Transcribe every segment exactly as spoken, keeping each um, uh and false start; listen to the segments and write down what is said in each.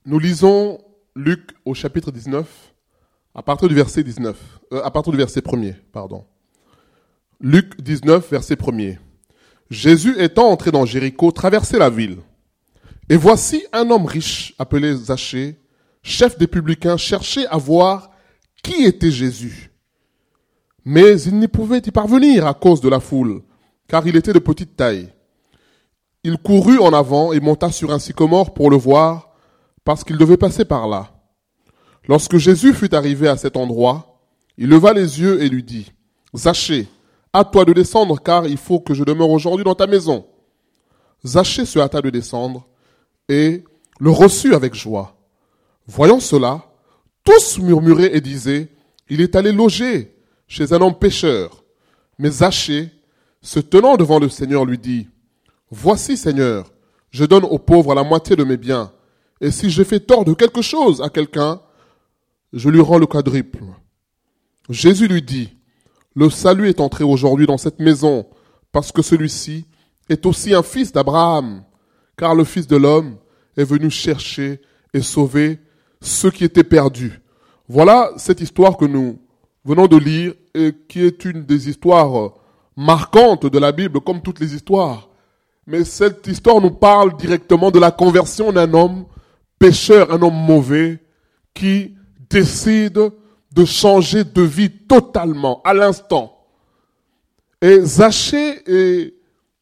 Nous lisons Luc au chapitre dix-neuf, à partir du verset dix-neuf, euh, à partir du verset premier, pardon. Luc dix-neuf, verset premier. Jésus étant entré dans Jéricho, traversait la ville. Et voici un homme riche, appelé Zachée, chef des publicains, cherchait à voir qui était Jésus. Mais il n'y pouvait y parvenir à cause de la foule, car il était de petite taille. Il courut en avant et monta sur un sycomore pour le voir, parce qu'il devait passer par là. Lorsque Jésus fut arrivé à cet endroit, il leva les yeux et lui dit, « Zachée, à toi de descendre, car il faut que je demeure aujourd'hui dans ta maison. » Zachée se hâta de descendre et le reçut avec joie. Voyant cela, tous murmuraient et disaient, « Il est allé loger chez un homme pécheur. » Mais Zachée, se tenant devant le Seigneur, lui dit, « Voici, Seigneur, je donne aux pauvres la moitié de mes biens, et si je fais tort de quelque chose à quelqu'un, je lui rends le quadruple. » Jésus lui dit, « Le salut est entré aujourd'hui dans cette maison, parce que celui-ci est aussi un fils d'Abraham, car le Fils de l'homme est venu chercher et sauver ceux qui étaient perdus. » Voilà cette histoire que nous venons de lire et qui est une des histoires marquantes de la Bible, comme toutes les histoires. Mais cette histoire nous parle directement de la conversion d'un homme pécheur, un homme mauvais, qui décide de changer de vie totalement, à l'instant. Et Zachée est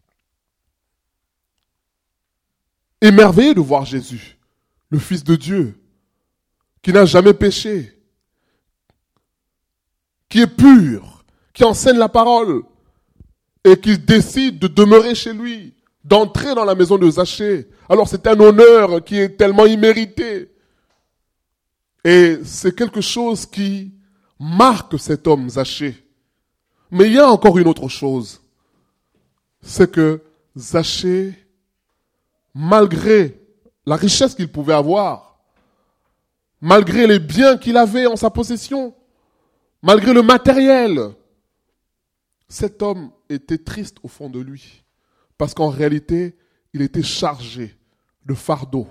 émerveillé de voir Jésus, le Fils de Dieu, qui n'a jamais péché, qui est pur, qui enseigne la parole, et qui décide de demeurer chez lui, d'entrer dans la maison de Zachée. Alors c'est un honneur qui est tellement immérité. Et c'est quelque chose qui marque cet homme Zachée. Mais il y a encore une autre chose. C'est que Zachée, malgré la richesse qu'il pouvait avoir, malgré les biens qu'il avait en sa possession, malgré le matériel, cet homme était triste au fond de lui. Parce qu'en réalité, il était chargé de fardeaux.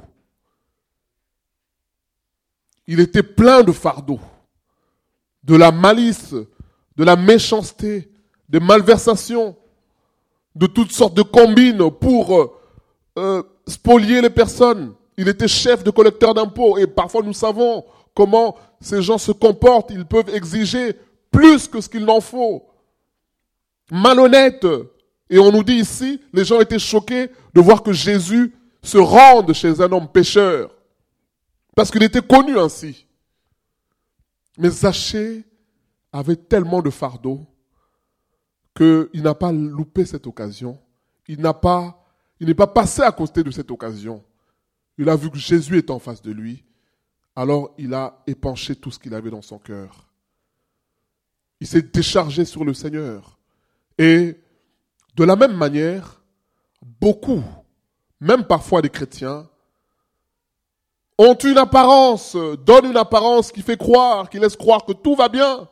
Il était plein de fardeaux, de la malice, de la méchanceté, des malversations, de toutes sortes de combines pour euh, spolier les personnes. Il était chef de collecteur d'impôts et parfois nous savons comment ces gens se comportent. Ils peuvent exiger plus que ce qu'il n'en faut. Malhonnête. Et on nous dit ici, les gens étaient choqués de voir que Jésus se rende chez un homme pécheur. Parce qu'il était connu ainsi. Mais Zachée avait tellement de fardeau qu'il n'a pas loupé cette occasion. Il n'a pas, il n'est pas passé à côté de cette occasion. Il a vu que Jésus est en face de lui. Alors il a épanché tout ce qu'il avait dans son cœur. Il s'est déchargé sur le Seigneur. Et de la même manière, beaucoup, même parfois des chrétiens, ont une apparence, donnent une apparence qui fait croire, qui laisse croire que tout va bien.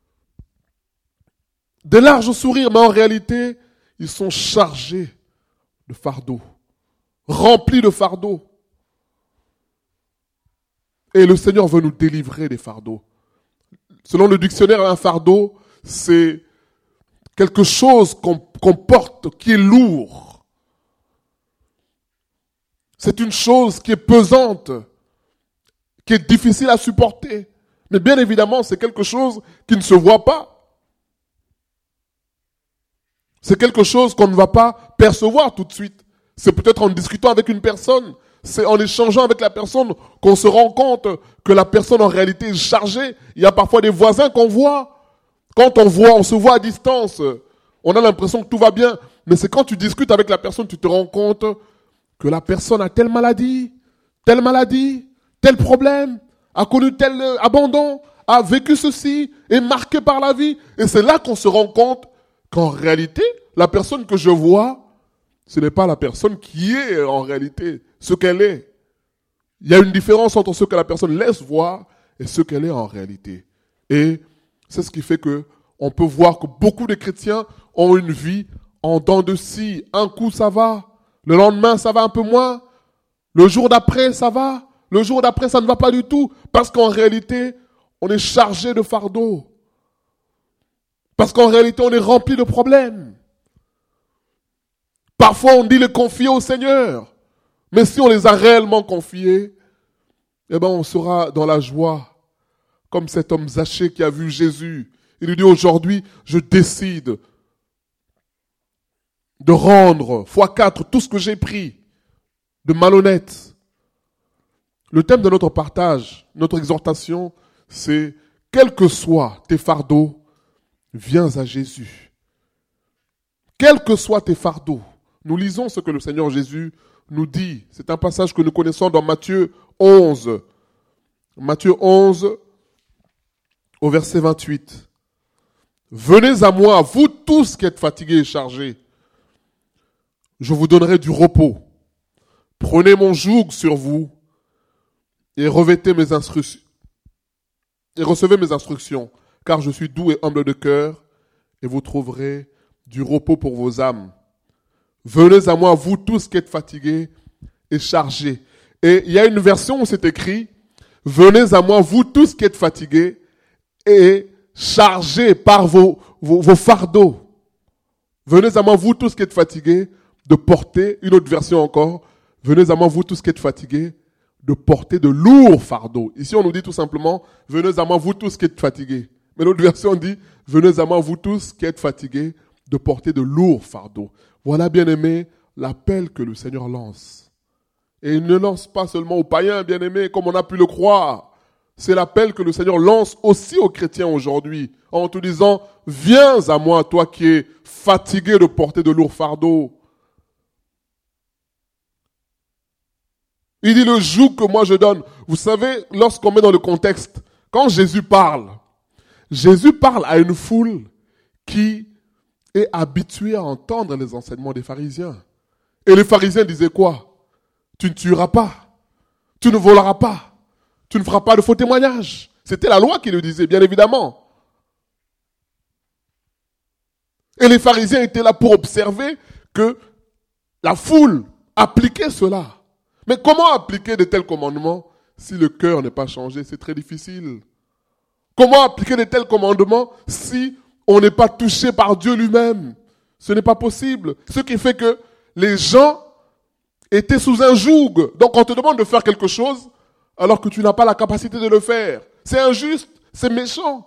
Des larges sourires, mais en réalité, ils sont chargés de fardeaux, remplis de fardeaux. Et le Seigneur veut nous délivrer des fardeaux. Selon le dictionnaire, un fardeau, c'est quelque chose qu'on, qu'on porte, qui est lourd. C'est une chose qui est pesante, qui est difficile à supporter. Mais bien évidemment, c'est quelque chose qui ne se voit pas. C'est quelque chose qu'on ne va pas percevoir tout de suite. C'est peut-être en discutant avec une personne, c'est en échangeant avec la personne qu'on se rend compte que la personne en réalité est chargée. Il y a parfois des voisins qu'on voit. Quand on voit, on se voit à distance, on a l'impression que tout va bien. Mais c'est quand tu discutes avec la personne, tu te rends compte que la personne a telle maladie, telle maladie, tel problème, a connu tel abandon, a vécu ceci, est marqué par la vie. Et c'est là qu'on se rend compte qu'en réalité, la personne que je vois, ce n'est pas la personne qui est en réalité ce qu'elle est. Il y a une différence entre ce que la personne laisse voir et ce qu'elle est en réalité. Et c'est ce qui fait que on peut voir que beaucoup de chrétiens ont une vie en dents de scie. Un coup, ça va. Le lendemain, ça va un peu moins. Le jour d'après, ça va. Le jour d'après, ça ne va pas du tout. Parce qu'en réalité, on est chargé de fardeaux. Parce qu'en réalité, on est rempli de problèmes. Parfois, on dit les confier au Seigneur. Mais si on les a réellement confiés, eh ben, on sera dans la joie. Comme cet homme Zachée qui a vu Jésus. Il lui dit aujourd'hui, je décide de rendre fois quatre tout ce que j'ai pris de malhonnête. Le thème de notre partage, notre exhortation, c'est quels que soient tes fardeaux, viens à Jésus. Quels que soient tes fardeaux. Nous lisons ce que le Seigneur Jésus nous dit. C'est un passage que nous connaissons dans Matthieu onze. Matthieu onze, au verset vingt-huit. Venez à moi, vous tous qui êtes fatigués et chargés. Je vous donnerai du repos. Prenez mon joug sur vous et revêtez mes instructions. Et recevez mes instructions, car je suis doux et humble de cœur, et vous trouverez du repos pour vos âmes. Venez à moi, vous tous qui êtes fatigués et chargés. Et il y a une version où c'est écrit, venez à moi, vous tous qui êtes fatigués et chargés par vos, vos, vos fardeaux. Venez à moi, vous tous qui êtes fatigués, de porter, une autre version encore, venez à moi, vous tous qui êtes fatigués, de porter de lourds fardeaux. Ici, on nous dit tout simplement, venez à moi, vous tous qui êtes fatigués. Mais l'autre version dit, venez à moi, vous tous qui êtes fatigués, de porter de lourds fardeaux. Voilà, bien-aimés, l'appel que le Seigneur lance. Et il ne lance pas seulement aux païens, bien-aimés, comme on a pu le croire. C'est l'appel que le Seigneur lance aussi aux chrétiens aujourd'hui, en te disant, viens à moi, toi qui es fatigué de porter de lourds fardeaux. Il dit le joug que moi je donne. Vous savez, lorsqu'on met dans le contexte, quand Jésus parle, Jésus parle à une foule qui est habituée à entendre les enseignements des pharisiens. Et les pharisiens disaient quoi? Tu ne tueras pas, tu ne voleras pas, tu ne feras pas de faux témoignages. C'était la loi qui le disait, bien évidemment. Et les pharisiens étaient là pour observer que la foule appliquait cela. Mais comment appliquer de tels commandements si le cœur n'est pas changé? C'est très difficile. Comment appliquer de tels commandements si on n'est pas touché par Dieu lui-même? Ce n'est pas possible. Ce qui fait que les gens étaient sous un joug. Donc on te demande de faire quelque chose alors que tu n'as pas la capacité de le faire. C'est injuste, c'est méchant.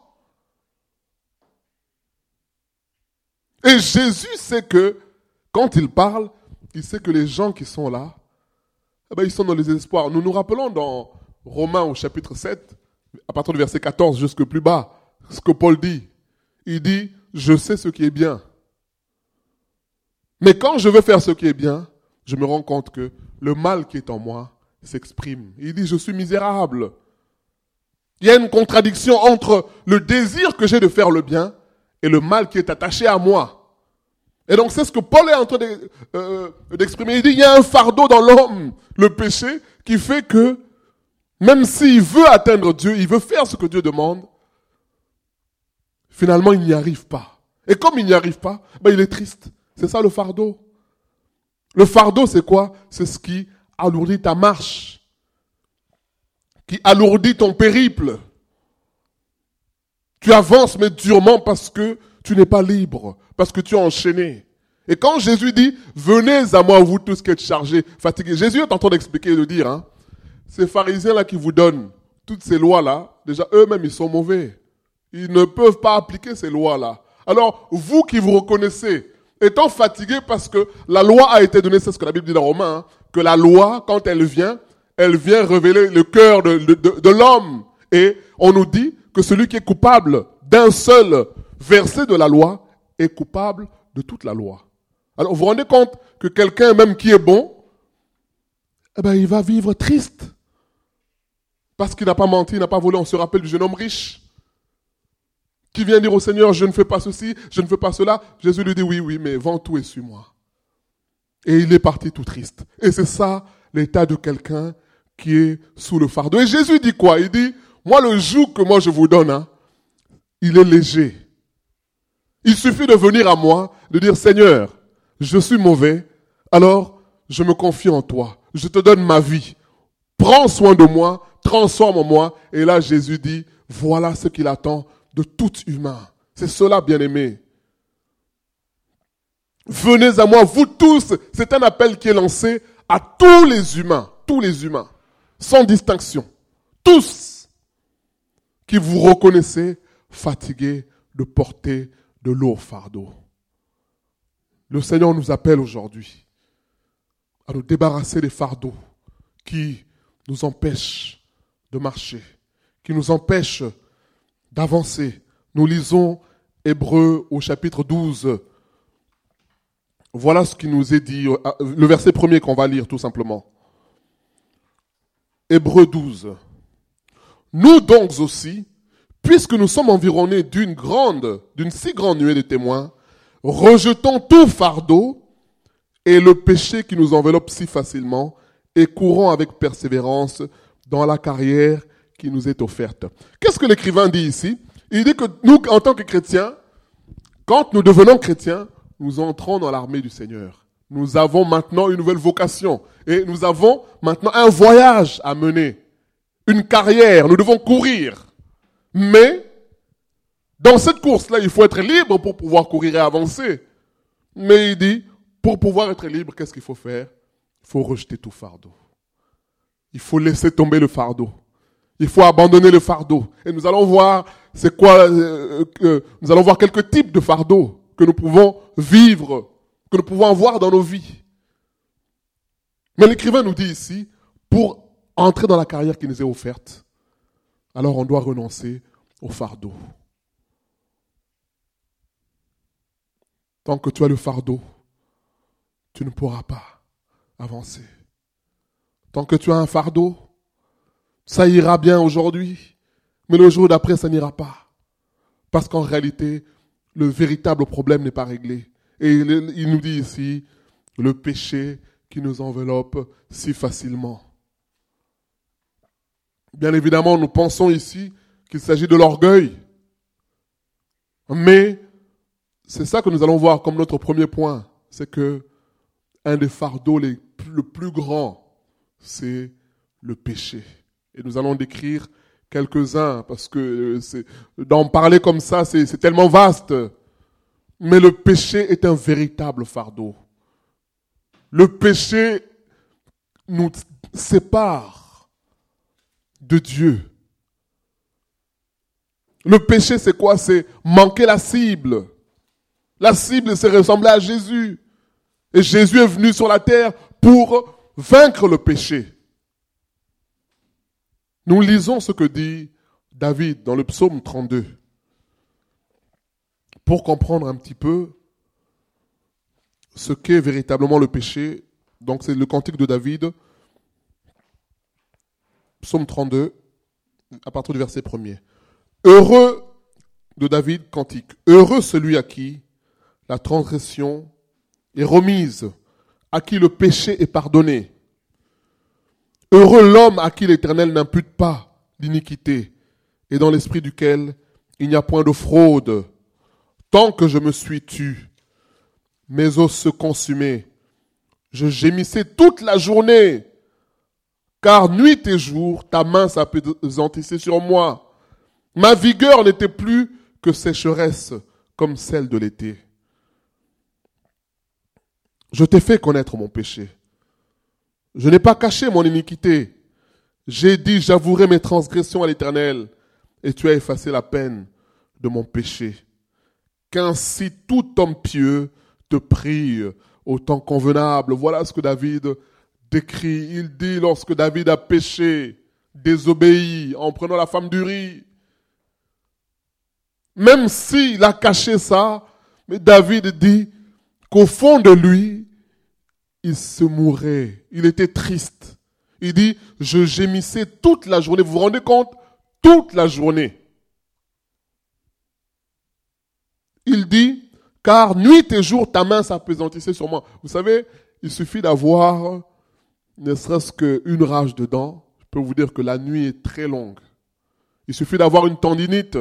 Et Jésus sait que quand il parle, il sait que les gens qui sont là, eh ben, ils sont dans les espoirs. Nous nous rappelons dans Romains au chapitre sept, à partir du verset quatorze jusque plus bas, ce que Paul dit. Il dit, je sais ce qui est bien. Mais quand je veux faire ce qui est bien, je me rends compte que le mal qui est en moi s'exprime. Il dit, je suis misérable. Il y a une contradiction entre le désir que j'ai de faire le bien et le mal qui est attaché à moi. Et donc c'est ce que Paul est en train de, euh, d'exprimer. Il dit, il y a un fardeau dans l'homme, le péché, qui fait que même s'il veut atteindre Dieu, il veut faire ce que Dieu demande, finalement il n'y arrive pas. Et comme il n'y arrive pas, ben, il est triste. C'est ça le fardeau. Le fardeau c'est quoi? C'est ce qui alourdit ta marche, qui alourdit ton périple. Tu avances mais durement parce que tu n'es pas libre, parce que tu es enchaîné. Et quand Jésus dit, venez à moi vous tous qui êtes chargés, fatigués, Jésus est en train d'expliquer et de dire, hein, ces pharisiens-là qui vous donnent toutes ces lois-là, déjà eux-mêmes ils sont mauvais. Ils ne peuvent pas appliquer ces lois-là. Alors, vous qui vous reconnaissez, étant fatigués parce que la loi a été donnée, c'est ce que la Bible dit dans Romains, hein, que la loi, quand elle vient, elle vient révéler le cœur de, de, de, de l'homme. Et on nous dit que celui qui est coupable d'un seul verset de la loi est coupable de toute la loi. Alors, vous vous rendez compte que quelqu'un même qui est bon, eh ben, il va vivre triste. Parce qu'il n'a pas menti, il n'a pas volé. On se rappelle du jeune homme riche qui vient dire au Seigneur, je ne fais pas ceci, je ne fais pas cela. Jésus lui dit, oui, oui, mais vends tout et suis-moi. Et il est parti tout triste. Et c'est ça l'état de quelqu'un qui est sous le fardeau. Et Jésus dit quoi? Il dit, moi le joug que moi je vous donne, hein, il est léger. Il suffit de venir à moi, de dire, Seigneur, je suis mauvais, alors je me confie en toi. Je te donne ma vie. prends soin de moi, transforme-moi. Et là, Jésus dit, voilà ce qu'il attend de tout humain. C'est cela, bien-aimé. Venez à moi, vous tous. C'est un appel qui est lancé à tous les humains, tous les humains, sans distinction. Tous qui vous reconnaissez fatigués de porter de lourds fardeaux. Le Seigneur nous appelle aujourd'hui à nous débarrasser des fardeaux qui nous empêchent de marcher, qui nous empêchent d'avancer. Nous lisons Hébreux au chapitre douze. Voilà ce qui nous est dit, le verset premier qu'on va lire tout simplement. Hébreux douze. Nous donc aussi, puisque nous sommes environnés d'une grande, d'une si grande nuée de témoins, rejetons tout fardeau et le péché qui nous enveloppe si facilement et courons avec persévérance dans la carrière qui nous est offerte. Qu'est-ce que l'écrivain dit ici? Il dit que nous, en tant que chrétiens, quand nous devenons chrétiens, nous entrons dans l'armée du Seigneur. Nous avons maintenant une nouvelle vocation et nous avons maintenant un voyage à mener, une carrière, nous devons courir. Mais dans cette course-là, il faut être libre pour pouvoir courir et avancer. Mais il dit, pour pouvoir être libre, qu'est-ce qu'il faut faire? Il faut rejeter tout fardeau. Il faut laisser tomber le fardeau. Il faut abandonner le fardeau. Et nous allons voir, c'est quoi, euh, euh, nous allons voir quelques types de fardeaux que nous pouvons vivre, que nous pouvons avoir dans nos vies. Mais l'écrivain nous dit ici, pour entrer dans la carrière qui nous est offerte, alors on doit renoncer au fardeau. Tant que tu as le fardeau, tu ne pourras pas avancer. Tant que tu as un fardeau, ça ira bien aujourd'hui, mais le jour d'après, ça n'ira pas. Parce qu'en réalité, le véritable problème n'est pas réglé. Et il nous dit ici, le péché qui nous enveloppe si facilement. Bien évidemment, nous pensons ici qu'il s'agit de l'orgueil. Mais c'est ça que nous allons voir comme notre premier point. C'est que un des fardeaux les, le plus grand, c'est le péché. Et nous allons décrire quelques-uns, parce que c'est, d'en parler comme ça, c'est, c'est tellement vaste. Mais le péché est un véritable fardeau. Le péché nous sépare de Dieu. Le péché, c'est quoi? C'est manquer la cible. La cible, c'est ressembler à Jésus. Et Jésus est venu sur la terre pour vaincre le péché. Nous lisons ce que dit David dans le psaume trente-deux. Pour comprendre un petit peu ce qu'est véritablement le péché. Donc c'est le cantique de David, psaume trente-deux, à partir du verset premier. Heureux de David, cantique. Heureux celui à qui la transgression est remise, à qui le péché est pardonné. Heureux l'homme à qui l'Éternel n'impute pas l'iniquité et dans l'esprit duquel il n'y a point de fraude. Tant que je me suis tu, mes os se consumaient. Je gémissais toute la journée, car nuit et jour, ta main s'appesantissait sur moi. Ma vigueur n'était plus que sécheresse comme celle de l'été. Je t'ai fait connaître mon péché. Je n'ai pas caché mon iniquité. J'ai dit, j'avouerai mes transgressions à l'Éternel, et tu as effacé la peine de mon péché. Qu'ainsi tout homme pieux te prie au temps convenable. Voilà ce que David décrit. Il dit, lorsque David a péché, désobéi, en prenant la femme d'Uri, même s'il a caché ça, mais David dit qu'au fond de lui, il se mourait. Il était triste. Il dit, je gémissais toute la journée. Vous vous rendez compte? Toute la journée. Il dit, car nuit et jour, ta main s'appesantissait sur moi. Vous savez, il suffit d'avoir ne serait-ce qu'une rage dedans. Je peux vous dire que la nuit est très longue. Il suffit d'avoir une tendinite.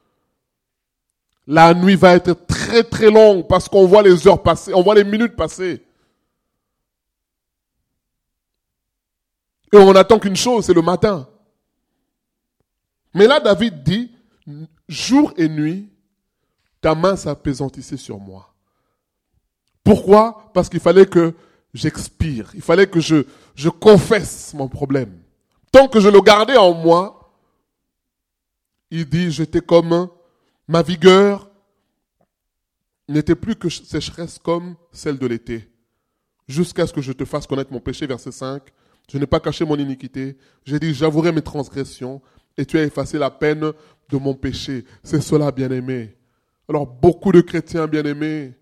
La nuit va être très très longue parce qu'on voit les heures passer, on voit les minutes passer. Et on attend qu'une chose, c'est le matin. Mais là, David dit, jour et nuit, ta main s'appesantissait sur moi. Pourquoi? Parce qu'il fallait que j'expire. Il fallait que je, je confesse mon problème. Tant que je le gardais en moi, il dit, j'étais comme ma vigueur n'était plus que sécheresse comme celle de l'été. Jusqu'à ce que je te fasse connaître mon péché, verset cinq. Je n'ai pas caché mon iniquité. J'ai dit, j'avouerai mes transgressions et tu as effacé la peine de mon péché. C'est cela, bien-aimé. Alors, beaucoup de chrétiens bien-aimés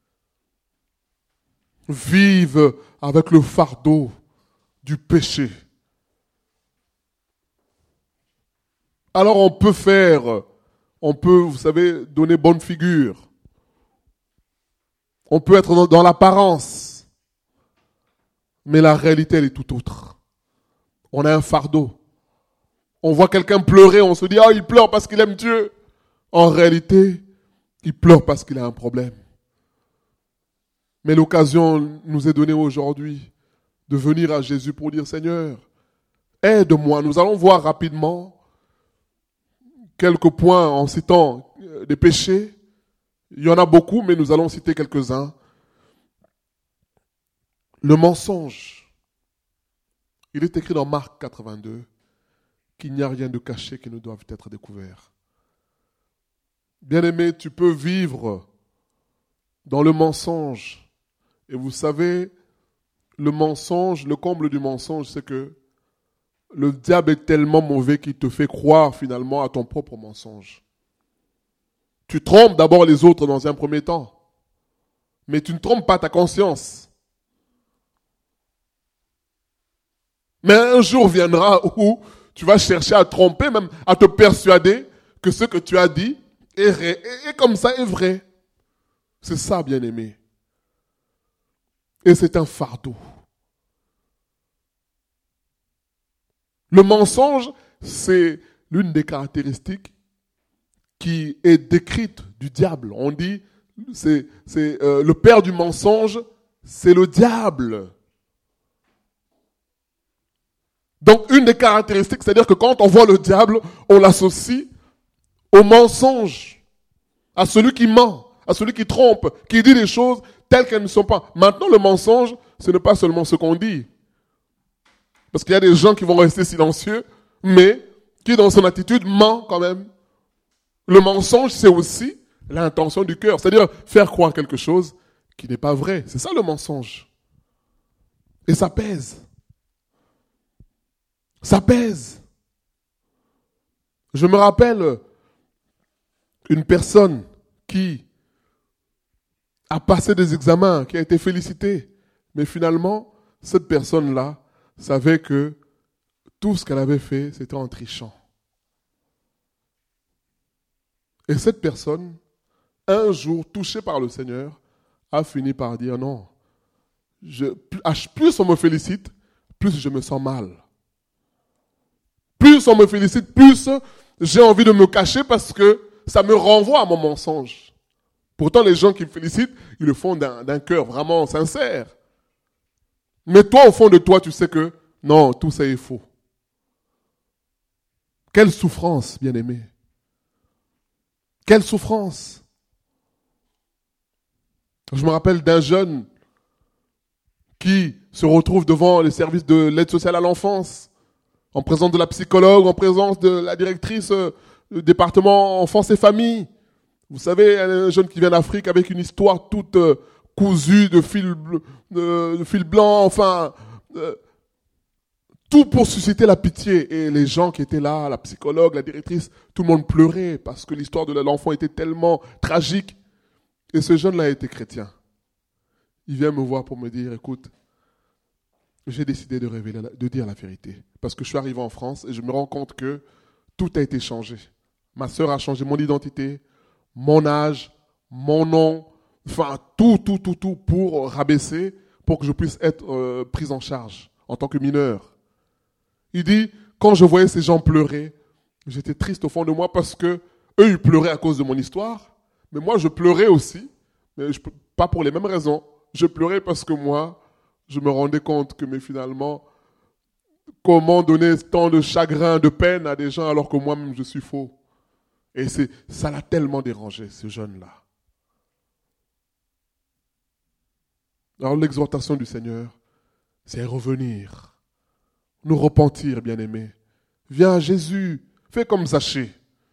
vivent avec le fardeau du péché. Alors, on peut faire, on peut, vous savez, donner bonne figure. On peut être dans, dans l'apparence. Mais la réalité, elle est tout autre. On a un fardeau. On voit quelqu'un pleurer, on se dit, ah, oh, il pleure parce qu'il aime Dieu. En réalité, il pleure parce qu'il a un problème. Mais l'occasion nous est donnée aujourd'hui de venir à Jésus pour dire, Seigneur, aide-moi. Nous allons voir rapidement quelques points en citant des péchés. Il y en a beaucoup, mais nous allons citer quelques-uns. Le mensonge. Il est écrit dans Marc quatre-vingt-deux qu'il n'y a rien de caché qui ne doive être découvert. Bien-aimé, tu peux vivre dans le mensonge. Et vous savez, le mensonge, le comble du mensonge, c'est que le diable est tellement mauvais qu'il te fait croire finalement à ton propre mensonge. Tu trompes d'abord les autres dans un premier temps, mais tu ne trompes pas ta conscience. Mais un jour viendra où tu vas chercher à tromper, même à te persuader que ce que tu as dit est vrai, et comme ça est vrai. C'est ça, bien-aimé. Et c'est un fardeau. Le mensonge, c'est l'une des caractéristiques qui est décrite du diable. On dit, c'est, c'est euh, le père du mensonge, c'est le diable. Donc, une des caractéristiques, c'est-à-dire que quand on voit le diable, on l'associe au mensonge, à celui qui ment, à celui qui trompe, qui dit des choses telles qu'elles ne sont pas. Maintenant, le mensonge, ce n'est pas seulement ce qu'on dit. Parce qu'il y a des gens qui vont rester silencieux, mais qui, dans son attitude, ment quand même. Le mensonge, c'est aussi l'intention du cœur, c'est-à-dire faire croire quelque chose qui n'est pas vrai. C'est ça le mensonge. Et ça pèse. Ça pèse. Je me rappelle une personne qui a passé des examens, qui a été félicitée, mais finalement, cette personne-là savait que tout ce qu'elle avait fait, c'était en trichant. Et cette personne, un jour, touchée par le Seigneur, a fini par dire non. Je, plus on me félicite, plus je me sens mal. Plus on me félicite, plus j'ai envie de me cacher parce que ça me renvoie à mon mensonge. Pourtant, les gens qui me félicitent, ils le font d'un, d'un cœur vraiment sincère. Mais toi, au fond de toi, tu sais que non, tout ça est faux. Quelle souffrance, bien-aimé. Quelle souffrance. Je me rappelle d'un jeune qui se retrouve devant les services de l'aide sociale à l'enfance, en présence de la psychologue, en présence de la directrice du département enfance et famille. Vous savez, un jeune qui vient d'Afrique avec une histoire toute cousue de fil, de, de fil blanc, enfin, euh, tout pour susciter la pitié. Et les gens qui étaient là, la psychologue, la directrice, tout le monde pleurait parce que l'histoire de l'enfant était tellement tragique. Et ce jeune-là était chrétien. Il vient me voir pour me dire, écoute, j'ai décidé de révéler, de dire la vérité. Parce que je suis arrivé en France et je me rends compte que tout a été changé. Ma sœur a changé mon identité, mon âge, mon nom, enfin tout, tout, tout, tout pour rabaisser, pour que je puisse être euh, pris en charge en tant que mineur. Il dit, quand je voyais ces gens pleurer, j'étais triste au fond de moi parce que eux, ils pleuraient à cause de mon histoire, mais moi, je pleurais aussi, mais je, pas pour les mêmes raisons. Je pleurais parce que moi, je me rendais compte que mais finalement, comment donner tant de chagrin, de peine à des gens alors que moi-même je suis faux. Et c'est, ça l'a tellement dérangé, ce jeune-là. Alors l'exhortation du Seigneur, c'est revenir, nous repentir, bien-aimés. Viens à Jésus, fais comme Zachée.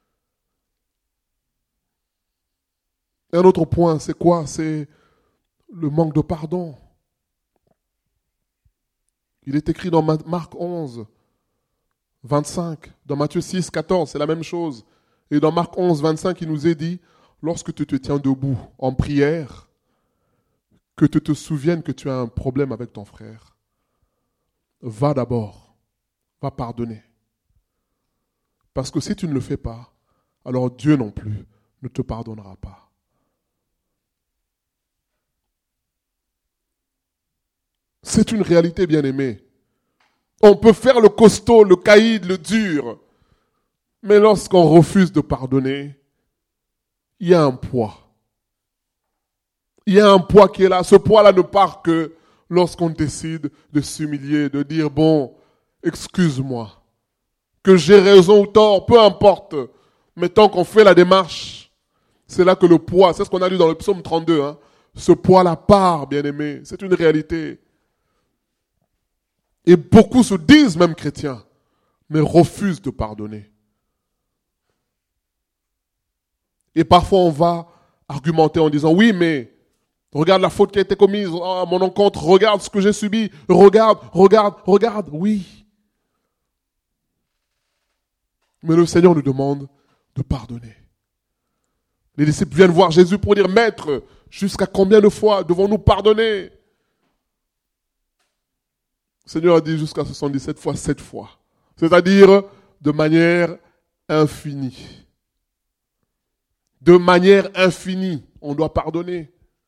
Et un autre point, c'est quoi? C'est le manque de pardon. Il est écrit dans Marc onze, vingt-cinq, dans Matthieu six, quatorze, c'est la même chose. Et dans Marc onze, vingt-cinq, il nous est dit, lorsque tu te tiens debout en prière, que tu te souviennes que tu as un problème avec ton frère, va d'abord, va pardonner. Parce que si tu ne le fais pas, alors Dieu non plus ne te pardonnera pas. C'est une réalité, bien-aimée. On peut faire le costaud, le caïd, le dur, mais lorsqu'on refuse de pardonner, il y a un poids. Il y a un poids qui est là. Ce poids-là ne part que lorsqu'on décide de s'humilier, de dire, bon, excuse-moi, que j'ai raison ou tort, peu importe. Mais tant qu'on fait la démarche, c'est là que le poids, c'est ce qu'on a lu dans le psaume trente-deux, hein, ce poids-là part, bien-aimé. C'est une réalité. Et beaucoup se disent même chrétiens, mais refusent de pardonner. Et parfois on va argumenter en disant, oui, mais regarde la faute qui a été commise à mon encontre, regarde ce que j'ai subi, regarde, regarde, regarde, oui. Mais le Seigneur nous demande de pardonner. Les disciples viennent voir Jésus pour dire, Maître, jusqu'à combien de fois devons-nous pardonner? Le Seigneur a dit jusqu'à soixante-dix-sept fois, sept fois. C'est-à-dire de manière infinie. De manière infinie, on doit pardonner.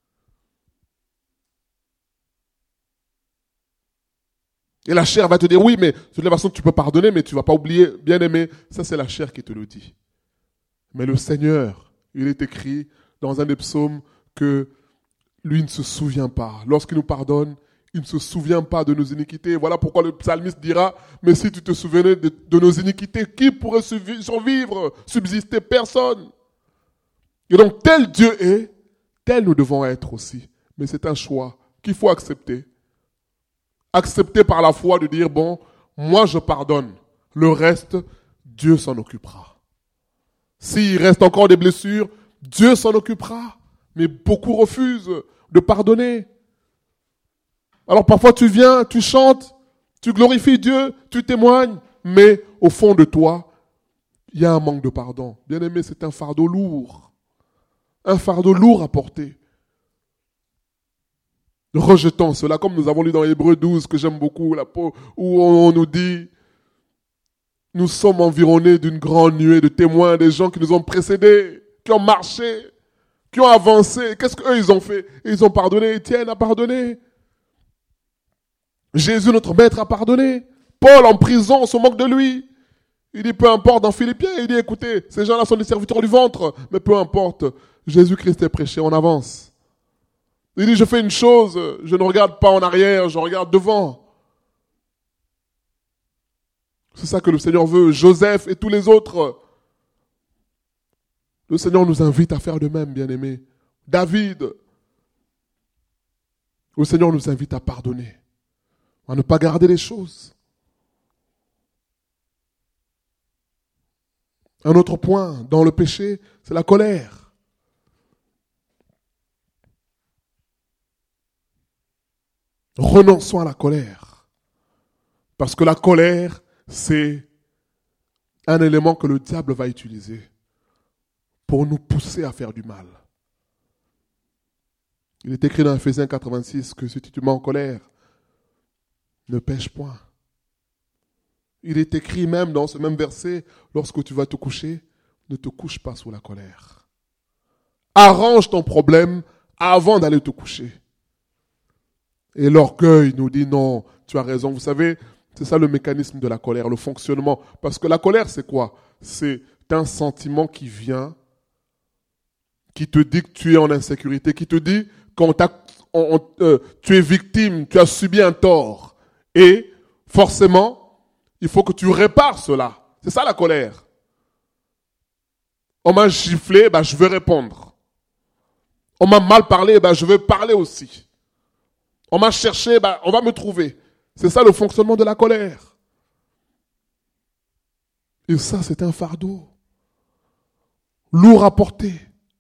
Et la chair va te dire, oui, mais de toute façon, tu peux pardonner, mais tu ne vas pas oublier, bien aimé. Ça, c'est la chair qui te le dit. Mais le Seigneur, il est écrit dans un des psaumes que lui ne se souvient pas. Lorsqu'il nous pardonne, il ne se souvient pas de nos iniquités. Voilà pourquoi le psalmiste dira, mais si tu te souvenais de, de nos iniquités, qui pourrait survivre, subsister? Personne. Et donc, tel Dieu est, tel nous devons être aussi. Mais c'est un choix qu'il faut accepter. Accepter par la foi de dire, bon, moi je pardonne. Le reste, Dieu s'en occupera. S'il reste encore des blessures, Dieu s'en occupera. Mais beaucoup refusent de pardonner. Alors parfois tu viens, tu chantes, tu glorifies Dieu, tu témoignes, mais au fond de toi, il y a un manque de pardon. Bien aimé, c'est un fardeau lourd. Un fardeau lourd à porter. Rejetons cela, comme nous avons lu dans Hébreux douze, que j'aime beaucoup, la peau, où on nous dit, nous sommes environnés d'une grande nuée de témoins, des gens qui nous ont précédés, qui ont marché, qui ont avancé. Qu'est-ce qu'eux, ils ont fait? Ils ont pardonné, Étienne a pardonné. Jésus, notre maître, a pardonné. Paul, en prison, on se moque de lui. Il dit, peu importe, dans Philippiens, il dit, écoutez, ces gens-là sont des serviteurs du ventre, mais peu importe, Jésus-Christ est prêché, on avance. Il dit, je fais une chose, je ne regarde pas en arrière, je regarde devant. C'est ça que le Seigneur veut. Joseph et tous les autres. Le Seigneur nous invite à faire de même, bien-aimés. David. Le Seigneur nous invite à pardonner. À ne pas garder les choses. Un autre point dans le péché, c'est la colère. Renonçons à la colère. Parce que la colère, c'est un élément que le diable va utiliser pour nous pousser à faire du mal. Il est écrit dans Ephésiens quatre vingt-six que si tu te mets en colère, ne pêche point. Il est écrit même dans ce même verset, lorsque tu vas te coucher, ne te couche pas sous la colère. Arrange ton problème avant d'aller te coucher. Et l'orgueil nous dit non, tu as raison. Vous savez, c'est ça le mécanisme de la colère, le fonctionnement. Parce que la colère, c'est quoi? C'est un sentiment qui vient, qui te dit que tu es en insécurité, qui te dit qu'on t'a, on, on, euh, tu es victime, tu as subi un tort. Et forcément, Il faut que tu répares cela. C'est ça la colère. On m'a giflé, ben je veux répondre. On m'a mal parlé, ben je veux parler aussi. On m'a cherché, ben on va me trouver. C'est ça le fonctionnement de la colère. Et ça, c'est un fardeau. Lourd à porter.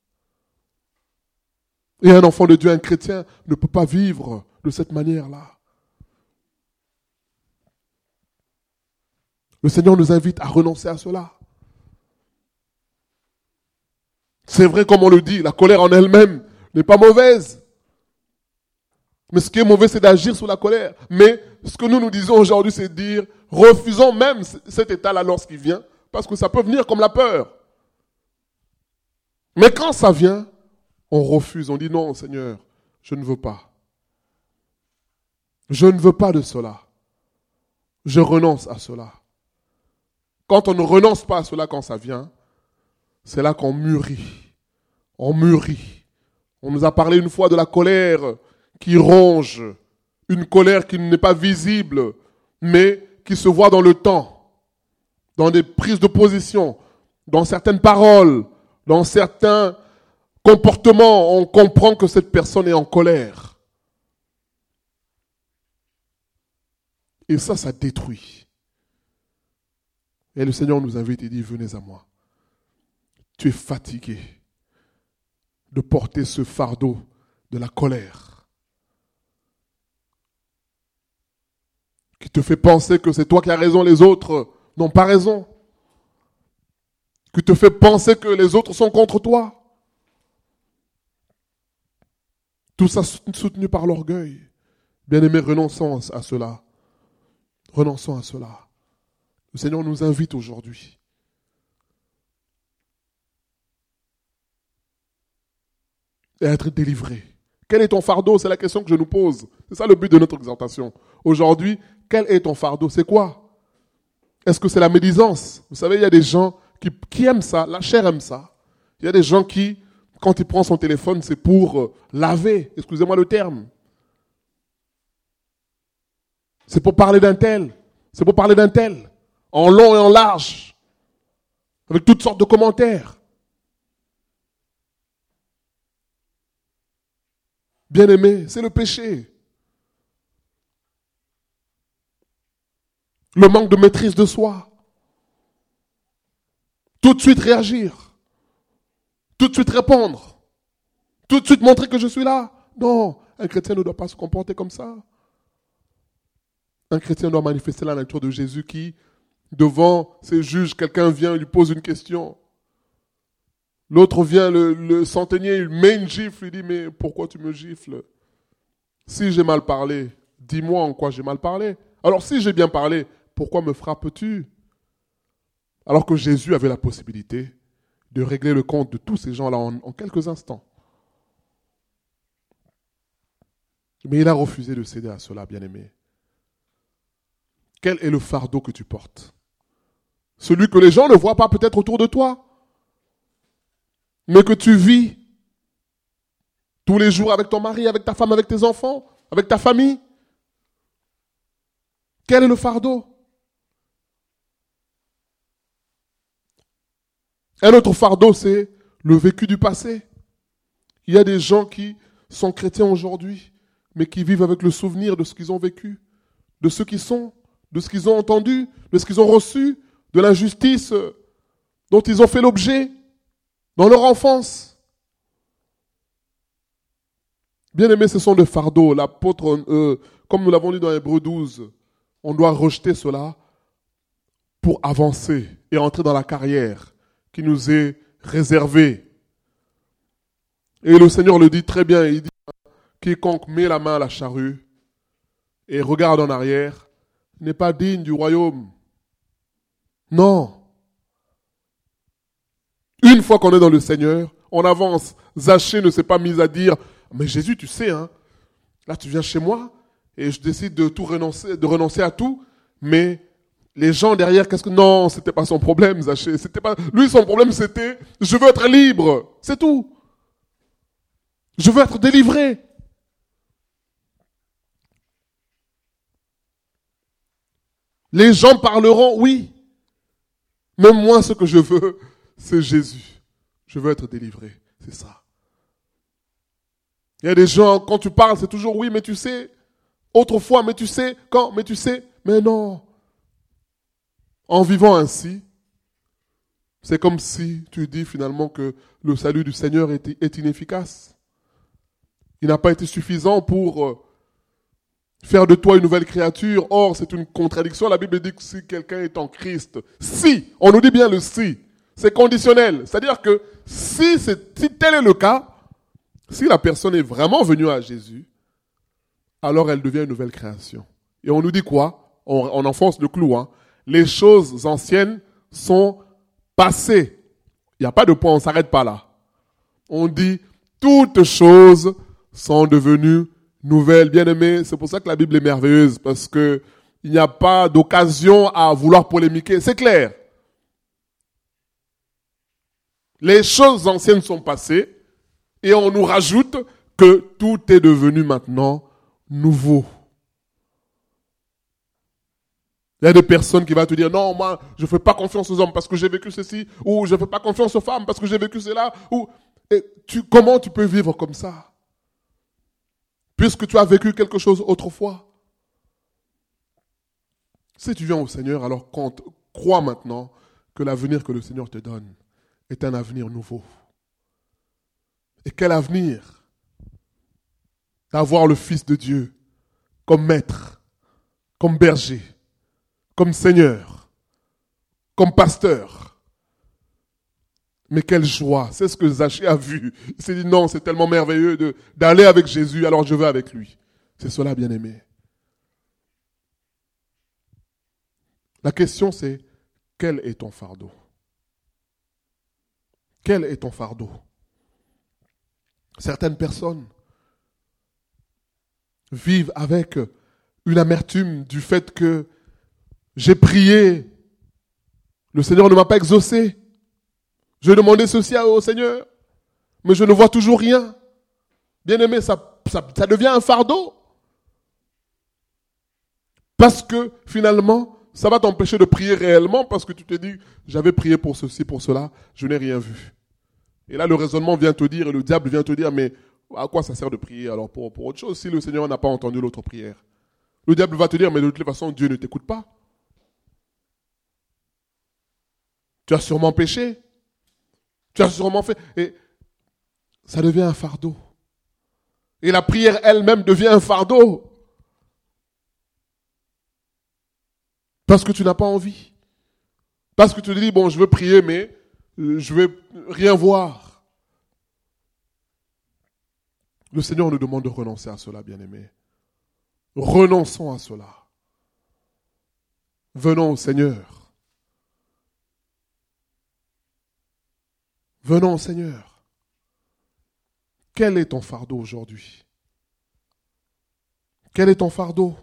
Et un enfant de Dieu, un chrétien, ne peut pas vivre de cette manière-là. Le Seigneur nous invite à renoncer à cela. C'est vrai, comme on le dit, la colère en elle-même n'est pas mauvaise. Mais ce qui est mauvais, c'est d'agir sous la colère. Mais ce que nous nous disons aujourd'hui, c'est de dire, refusons même cet état-là lorsqu'il vient, parce que ça peut venir comme la peur. Mais quand ça vient, on refuse, on dit non, Seigneur, je ne veux pas. Je ne veux pas de cela. Je renonce à cela. Quand on ne renonce pas à cela quand ça vient, c'est là qu'on mûrit. On mûrit. On nous a parlé une fois de la colère qui ronge, une colère qui n'est pas visible, mais qui se voit dans le temps, dans des prises de position, dans certaines paroles, dans certains comportements. On comprend que cette personne est en colère. Et ça, ça détruit. Et le Seigneur nous invite et dit, venez à moi. Tu es fatigué de porter ce fardeau de la colère qui te fait penser que c'est toi qui as raison, les autres n'ont pas raison. Qui te fait penser que les autres sont contre toi. Tout ça soutenu par l'orgueil. Bien-aimés, renonçons à cela. Renonçons à cela. Le Seigneur nous invite aujourd'hui à être délivrés. Quel est ton fardeau? C'est la question que je nous pose. C'est ça le but de notre exhortation. Aujourd'hui, quel est ton fardeau? C'est quoi? Est-ce que c'est la médisance? Vous savez, il y a des gens qui, qui aiment ça, la chair aime ça. Il y a des gens qui, quand ils prennent son téléphone, c'est pour euh, laver, excusez-moi le terme. C'est pour parler d'un tel. C'est pour parler d'un tel. En long et en large. Avec toutes sortes de commentaires. Bien-aimé, c'est le péché. Le manque de maîtrise de soi. Tout de suite réagir. Tout de suite répondre. Tout de suite montrer que je suis là. Non, un chrétien ne doit pas se comporter comme ça. Un chrétien doit manifester la nature de Jésus qui, devant ses juges, quelqu'un vient et lui pose une question. L'autre vient, le, le centenier, il met une gifle, il dit, mais pourquoi tu me gifles? Si j'ai mal parlé, dis-moi en quoi j'ai mal parlé. Alors si j'ai bien parlé, pourquoi me frappes-tu? Alors que Jésus avait la possibilité de régler le compte de tous ces gens-là en, en quelques instants. Mais il a refusé de céder à cela, bien-aimé. Quel est le fardeau que tu portes? Celui que les gens ne voient pas peut-être autour de toi, mais que tu vis tous les jours avec ton mari, avec ta femme, avec tes enfants, avec ta famille. Quel est le fardeau? Un autre fardeau, c'est le vécu du passé. Il y a des gens qui sont chrétiens aujourd'hui, mais qui vivent avec le souvenir de ce qu'ils ont vécu, de ce qu'ils sont, de ce qu'ils ont entendu, de ce qu'ils ont reçu, de l'injustice dont ils ont fait l'objet dans leur enfance. Bien aimé, ce sont des fardeaux. L'apôtre, euh, comme nous l'avons lu dans Hébreux douze, on doit rejeter cela pour avancer et entrer dans la carrière qui nous est réservée. Et le Seigneur le dit très bien, il dit, quiconque met la main à la charrue et regarde en arrière n'est pas digne du royaume. Non. Une fois qu'on est dans le Seigneur, on avance. Zachée ne s'est pas mis à dire, mais Jésus, tu sais, hein, là tu viens chez moi et je décide de tout renoncer, de renoncer à tout, mais les gens derrière, qu'est-ce que... Non, c'était pas son problème, Zachée. C'était pas... Lui, son problème, c'était, je veux être libre. C'est tout. Je veux être délivré. Les gens parleront, oui. Même moi, ce que je veux, c'est Jésus. Je veux être délivré. C'est ça. Il y a des gens, quand tu parles, c'est toujours oui, mais tu sais. Autrefois, mais tu sais. Quand, mais tu sais. Mais non. En vivant ainsi, c'est comme si tu dis finalement que le salut du Seigneur est, est inefficace. Il n'a pas été suffisant pour faire de toi une nouvelle créature. Or, c'est une contradiction. La Bible dit que si quelqu'un est en Christ, si, on nous dit bien le si, c'est conditionnel. C'est-à-dire que si, c'est, si tel est le cas, si la personne est vraiment venue à Jésus, alors elle devient une nouvelle création. Et on nous dit quoi? On, on enfonce le clou. Hein. Les choses anciennes sont passées. Il n'y a pas de point, on ne s'arrête pas là. On dit toutes choses sont devenues nouvelles. Bien-aimés, c'est pour ça que la Bible est merveilleuse, parce que il n'y a pas d'occasion à vouloir polémiquer. C'est clair. Les choses anciennes sont passées et on nous rajoute que tout est devenu maintenant nouveau. Il y a des personnes qui vont te dire, non, moi, je ne fais pas confiance aux hommes parce que j'ai vécu ceci, ou je ne fais pas confiance aux femmes parce que j'ai vécu cela, ou et tu, comment tu peux vivre comme ça? Puisque tu as vécu quelque chose autrefois. Si tu viens au Seigneur, alors compte, crois maintenant que l'avenir que le Seigneur te donne est un avenir nouveau. Et quel avenir? D'avoir le Fils de Dieu comme maître, comme berger, comme Seigneur, comme pasteur. Mais quelle joie! C'est ce que Zachée a vu. Il s'est dit non, c'est tellement merveilleux de, d'aller avec Jésus, alors je vais avec lui. C'est cela, bien-aimé. La question c'est, quel est ton fardeau? Quel est ton fardeau? Certaines personnes vivent avec une amertume du fait que j'ai prié, le Seigneur ne m'a pas exaucé. Je demandais ceci au Seigneur, mais je ne vois toujours rien. Bien-aimé, ça, ça, ça devient un fardeau. Parce que finalement, ça va t'empêcher de prier réellement parce que tu te dis, j'avais prié pour ceci, pour cela, je n'ai rien vu. Et là, le raisonnement vient te dire, et le diable vient te dire, mais à quoi ça sert de prier alors pour, pour autre chose si le Seigneur n'a pas entendu l'autre prière? Le diable va te dire, mais de toute façon, Dieu ne t'écoute pas. Tu as sûrement péché. Tu as sûrement fait. Et ça devient un fardeau. Et la prière elle-même devient un fardeau. Parce que tu n'as pas envie. Parce que tu te dis, bon, je veux prier, mais je ne vais rien voir. Le Seigneur nous demande de renoncer à cela, bien-aimés. Renonçons à cela. Venons au Seigneur. Venons au Seigneur. Quel est ton fardeau aujourd'hui? Quel est ton fardeau?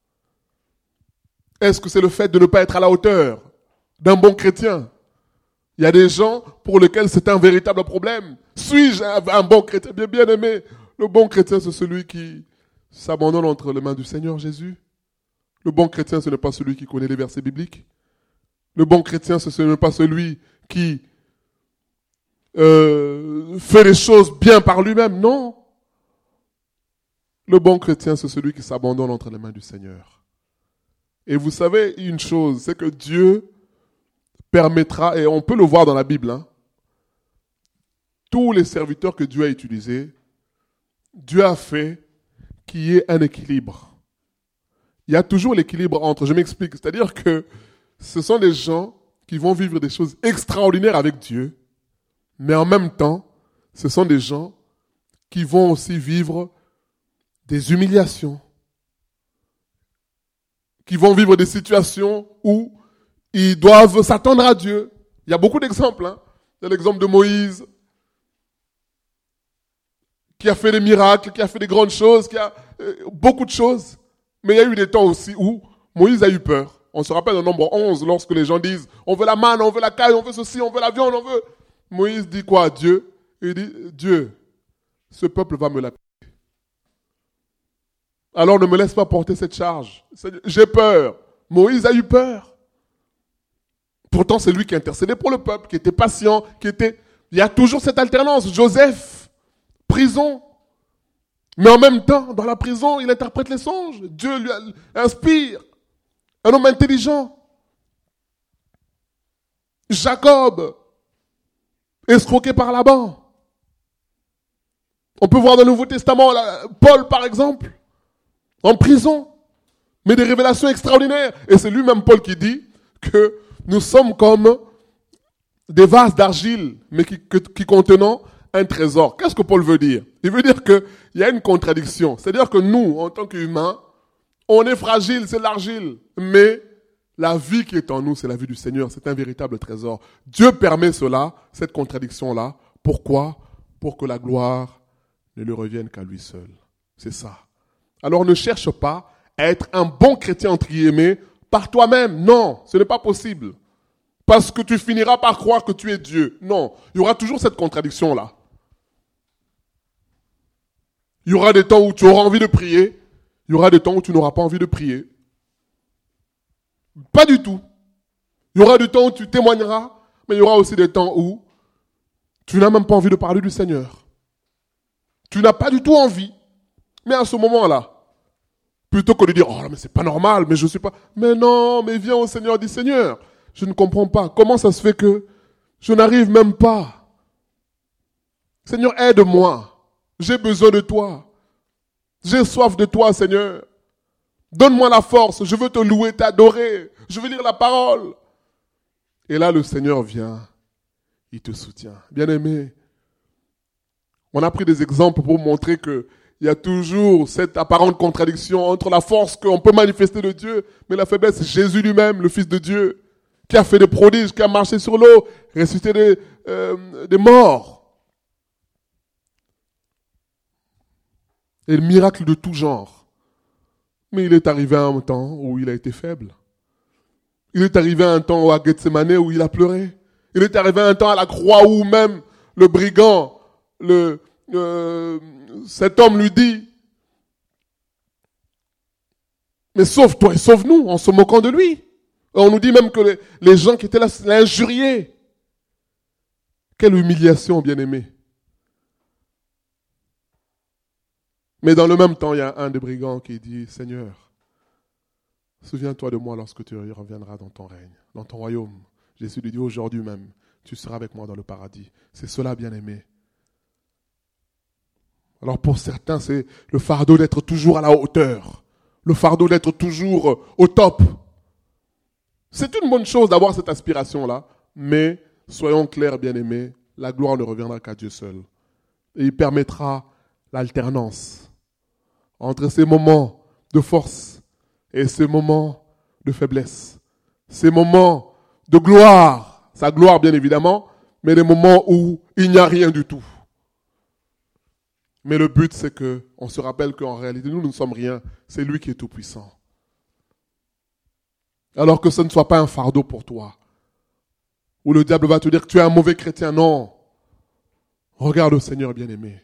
Est-ce que c'est le fait de ne pas être à la hauteur d'un bon chrétien? Il y a des gens pour lesquels c'est un véritable problème. Suis-je un bon chrétien? Bien, bien aimé, le bon chrétien, c'est celui qui s'abandonne entre les mains du Seigneur Jésus. Le bon chrétien, ce n'est pas celui qui connaît les versets bibliques. Le bon chrétien, ce n'est pas celui qui euh, fait les choses bien par lui-même. Non. Le bon chrétien, c'est celui qui s'abandonne entre les mains du Seigneur. Et vous savez une chose, c'est que Dieu permettra, et on peut le voir dans la Bible, hein, tous les serviteurs que Dieu a utilisés, Dieu a fait qu'il y ait un équilibre. Il y a toujours l'équilibre entre, je m'explique, c'est-à-dire que ce sont des gens qui vont vivre des choses extraordinaires avec Dieu, mais en même temps, ce sont des gens qui vont aussi vivre des humiliations, qui vont vivre des situations où ils doivent s'attendre à Dieu. Il y a beaucoup d'exemples. Hein. Il y a l'exemple de Moïse, qui a fait des miracles, qui a fait des grandes choses, qui a euh, beaucoup de choses. Mais il y a eu des temps aussi où Moïse a eu peur. On se rappelle au nombre onze, lorsque les gens disent « On veut la manne, on veut la caille, on veut ceci, on veut la viande, on veut... » Moïse dit quoi à Dieu? Il dit « Dieu, ce peuple va me la payer. Alors ne me laisse pas porter cette charge. J'ai peur. Moïse a eu peur. Pourtant, c'est lui qui intercédait pour le peuple, qui était patient, qui était... Il y a toujours cette alternance. Joseph, prison. Mais en même temps, dans la prison, il interprète les songes. Dieu lui inspire. Un homme intelligent. Jacob, escroqué par Laban. On peut voir dans le Nouveau Testament, là, Paul par exemple, en prison, mais des révélations extraordinaires. Et c'est lui-même Paul qui dit que nous sommes comme des vases d'argile, mais qui, que, qui contenant un trésor. Qu'est-ce que Paul veut dire? Il veut dire qu'il y a une contradiction. C'est-à-dire que nous, en tant qu'humains, on est fragile, c'est l'argile. Mais la vie qui est en nous, c'est la vie du Seigneur. C'est un véritable trésor. Dieu permet cela, cette contradiction-là. Pourquoi? Pour que la gloire ne lui revienne qu'à lui seul. C'est ça. Alors ne cherche pas à être un bon chrétien, entre guillemets, par toi-même. Non, ce n'est pas possible. Parce que tu finiras par croire que tu es Dieu. Non, il y aura toujours cette contradiction-là. Il y aura des temps où tu auras envie de prier. Il y aura des temps où tu n'auras pas envie de prier. Pas du tout. Il y aura des temps où tu témoigneras, mais il y aura aussi des temps où tu n'as même pas envie de parler du Seigneur. Tu n'as pas du tout envie. Mais à ce moment-là, plutôt que de dire, oh mais c'est pas normal, mais je suis pas... Mais non, mais viens au Seigneur, dis Seigneur, je ne comprends pas. Comment ça se fait que je n'arrive même pas? Seigneur, aide-moi. J'ai besoin de toi. J'ai soif de toi, Seigneur. Donne-moi la force. Je veux te louer, t'adorer. Je veux lire la parole. Et là, le Seigneur vient. Il te soutient. Bien-aimé, on a pris des exemples pour montrer que il y a toujours cette apparente contradiction entre la force qu'on peut manifester de Dieu, mais la faiblesse. C'est Jésus lui-même, le Fils de Dieu, qui a fait des prodiges, qui a marché sur l'eau, ressuscité des, euh, des morts. Et le miracle de tout genre. Mais il est arrivé à un temps où il a été faible. Il est arrivé à un temps à Gethsemane où il a pleuré. Il est arrivé à un temps à la croix où même le brigand, le, euh, cet homme lui dit, mais sauve-toi et sauve-nous, en se moquant de lui. Et on nous dit même que les, les gens qui étaient là l'injuriaient. Quelle humiliation, bien-aimé. Mais dans le même temps, il y a un des brigands qui dit, Seigneur, souviens-toi de moi lorsque tu reviendras dans ton règne, dans ton royaume. Jésus lui dit, aujourd'hui même, tu seras avec moi dans le paradis. C'est cela, bien-aimé. Alors pour certains, c'est le fardeau d'être toujours à la hauteur. Le fardeau d'être toujours au top. C'est une bonne chose d'avoir cette aspiration-là, mais soyons clairs, bien-aimés, la gloire ne reviendra qu'à Dieu seul. Et il permettra l'alternance entre ces moments de force et ces moments de faiblesse. Ces moments de gloire, sa gloire bien évidemment, mais les moments où il n'y a rien du tout. Mais le but, c'est que on se rappelle qu'en réalité, nous, nous ne sommes rien. C'est lui qui est tout puissant. Alors que ce ne soit pas un fardeau pour toi. Où le diable va te dire que tu es un mauvais chrétien. Non. Regarde le Seigneur bien-aimé.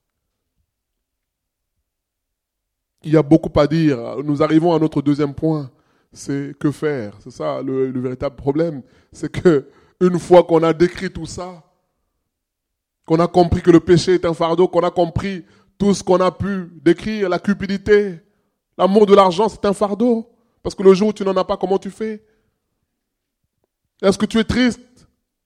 Il y a beaucoup à dire. Nous arrivons à notre deuxième point. C'est que faire. C'est ça le, le véritable problème. C'est que une fois qu'on a décrit tout ça, qu'on a compris que le péché est un fardeau, qu'on a compris tout ce qu'on a pu décrire, la cupidité, l'amour de l'argent, c'est un fardeau. Parce que le jour où tu n'en as pas, comment tu fais? Est-ce que tu es triste?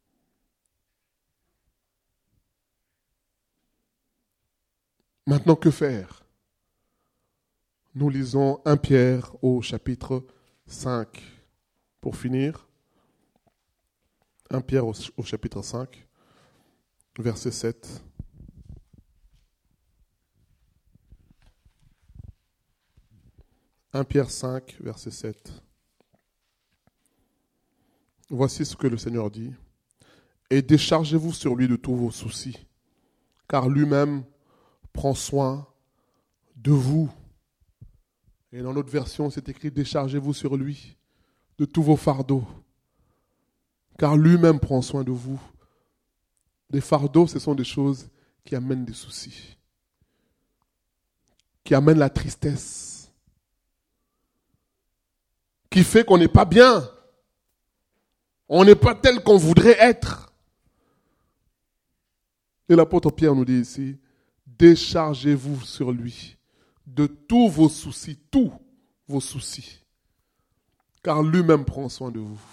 Maintenant, que faire? Nous lisons premier Pierre au chapitre cinq. Pour finir, premier Pierre au, au chapitre cinq, verset sept. premier Pierre cinq, verset sept. Voici ce que le Seigneur dit. Et déchargez-vous sur lui de tous vos soucis, car lui-même prend soin de vous. Et dans notre version, c'est écrit, déchargez-vous sur lui de tous vos fardeaux, car lui-même prend soin de vous. Des fardeaux, ce sont des choses qui amènent des soucis, qui amènent la tristesse, qui fait qu'on n'est pas bien. On n'est pas tel qu'on voudrait être. Et l'apôtre Pierre nous dit ici, déchargez-vous sur lui de tous vos soucis, tous vos soucis, car lui-même prend soin de vous.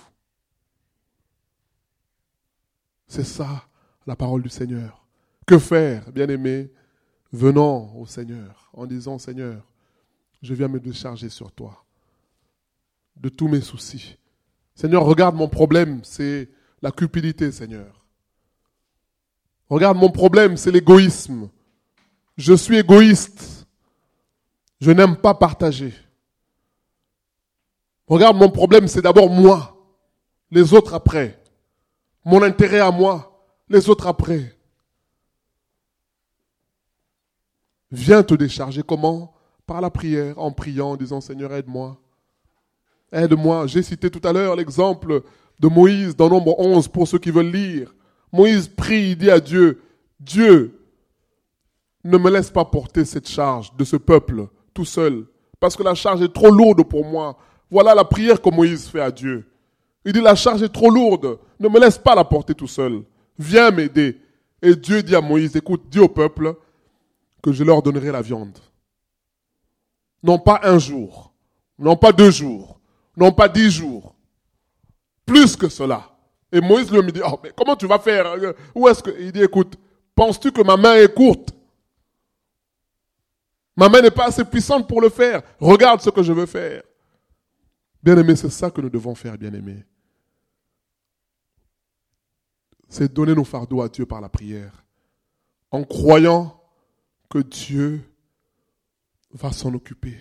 C'est ça, la parole du Seigneur. Que faire, bien-aimés? Venons au Seigneur en disant, Seigneur, je viens me décharger sur toi de tous mes soucis. Seigneur, regarde mon problème, c'est la cupidité, Seigneur. Regarde mon problème, c'est l'égoïsme. Je suis égoïste. Je n'aime pas partager. Regarde mon problème, c'est d'abord moi, les autres après. Mon intérêt à moi, les autres après. Viens te décharger. Comment? Par la prière, en priant, en disant, Seigneur, aide-moi. Aide-moi. J'ai cité tout à l'heure l'exemple de Moïse dans Nombre onze pour ceux qui veulent lire. Moïse prie, il dit à Dieu, Dieu, ne me laisse pas porter cette charge de ce peuple tout seul, parce que la charge est trop lourde pour moi. Voilà la prière que Moïse fait à Dieu. Il dit, la charge est trop lourde, ne me laisse pas la porter tout seul. Viens m'aider. Et Dieu dit à Moïse, écoute, dis au peuple que je leur donnerai la viande. Non pas un jour, non pas deux jours, non pas dix jours, plus que cela. Et Moïse lui dit, oh, mais comment tu vas faire? Où est-ce que... Il dit, écoute, penses-tu que ma main est courte? Ma main n'est pas assez puissante pour le faire. Regarde ce que je veux faire. Bien-aimés, c'est ça que nous devons faire, bien-aimés. C'est donner nos fardeaux à Dieu par la prière, en croyant que Dieu va s'en occuper.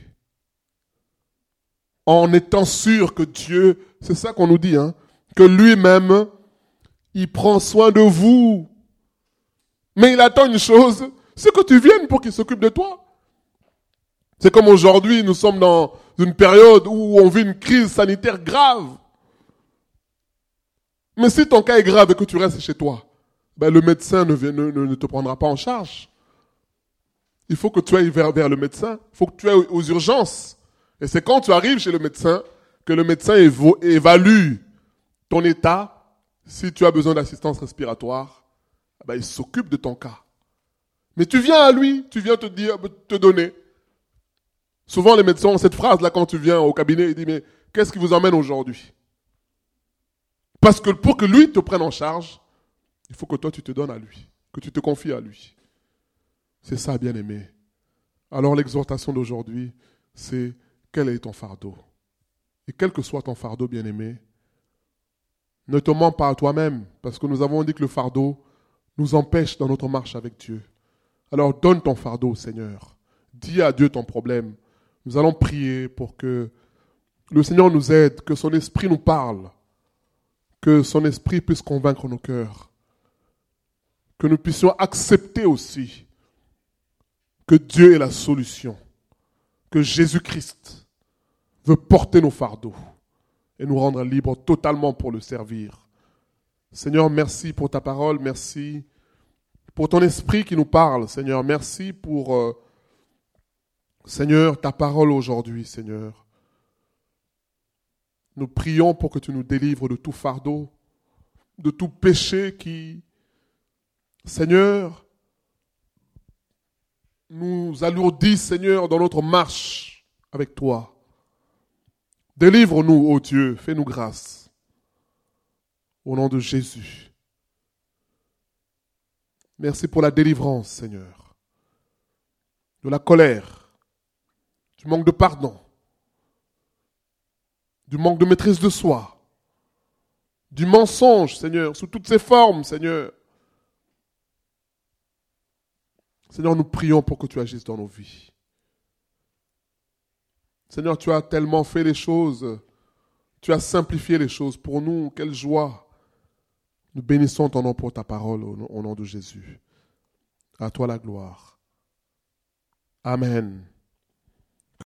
En étant sûr que Dieu, c'est ça qu'on nous dit, hein, que lui-même, il prend soin de vous. Mais il attend une chose, c'est que tu viennes pour qu'il s'occupe de toi. C'est comme aujourd'hui, nous sommes dans une période où on vit une crise sanitaire grave. Mais si ton cas est grave et que tu restes chez toi, ben le médecin ne, ne, ne te prendra pas en charge. Il faut que tu ailles vers, vers le médecin. Il faut que tu ailles aux urgences. Et c'est quand tu arrives chez le médecin que le médecin évo, évalue ton état. Si tu as besoin d'assistance respiratoire, ben il s'occupe de ton cas. Mais tu viens à lui, tu viens te dire, te donner. Souvent les médecins ont cette phrase-là quand tu viens au cabinet, il dit, mais qu'est-ce qui vous emmène aujourd'hui? Parce que pour que lui te prenne en charge, il faut que toi tu te donnes à lui, que tu te confies à lui. C'est ça, bien-aimé. Alors l'exhortation d'aujourd'hui, c'est quel est ton fardeau? Et quel que soit ton fardeau, bien-aimé, ne te mens pas à toi-même, parce que nous avons dit que le fardeau nous empêche dans notre marche avec Dieu. Alors donne ton fardeau au Seigneur. Dis à Dieu ton problème. Nous allons prier pour que le Seigneur nous aide, que son esprit nous parle, que son esprit puisse convaincre nos cœurs, que nous puissions accepter aussi que Dieu est la solution, que Jésus-Christ veut porter nos fardeaux et nous rendre libres totalement pour le servir. Seigneur, merci pour ta parole, merci pour ton esprit qui nous parle, Seigneur. Merci pour, euh, Seigneur, ta parole aujourd'hui, Seigneur. Nous prions pour que tu nous délivres de tout fardeau, de tout péché qui, Seigneur, nous alourdit, Seigneur, dans notre marche avec toi. Délivre-nous, ô Dieu, fais-nous grâce. Au nom de Jésus. Merci pour la délivrance, Seigneur. De la colère, du manque de pardon, du manque de maîtrise de soi, du mensonge, Seigneur, sous toutes ses formes, Seigneur. Seigneur, nous prions pour que tu agisses dans nos vies. Seigneur, tu as tellement fait les choses, tu as simplifié les choses pour nous, quelle joie. Nous bénissons ton nom pour ta parole au nom de Jésus. À toi la gloire. Amen.